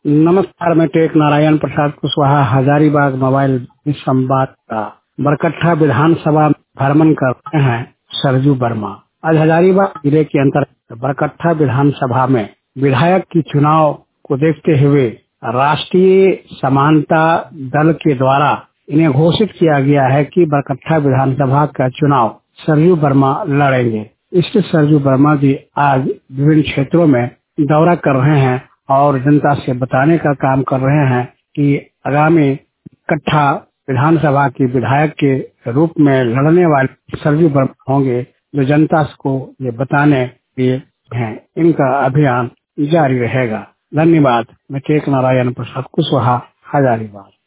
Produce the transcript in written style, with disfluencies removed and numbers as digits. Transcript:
नमस्कार, मैं टेक नारायण प्रसाद कुशवाहा हजारीबाग मोबाइल संवाद का बरकट्ठा विधानसभा भ्रमण कर रहे हैं सरजू वर्मा। आज हजारीबाग जिले के अंतर्गत बरकट्ठा विधानसभा में विधायक की चुनाव को देखते हुए राष्ट्रीय समानता दल के द्वारा इन्हें घोषित किया गया है कि बरकट्ठा विधानसभा का चुनाव सरजू वर्मा लड़ेंगे। इसलिए सरजू वर्मा जी आज विभिन्न क्षेत्रों में दौरा कर रहे हैं और जनता से बताने का काम कर रहे हैं कि आगामी इकट्ठा विधानसभा की विधायक के रूप में लड़ने वाले सरजू वर्मा होंगे, जो जनता को ये बताने के लिए हैं। इनका अभियान जारी रहेगा। धन्यवाद। मैं टेक नारायण प्रसाद कुशवाहा हजारीबाग।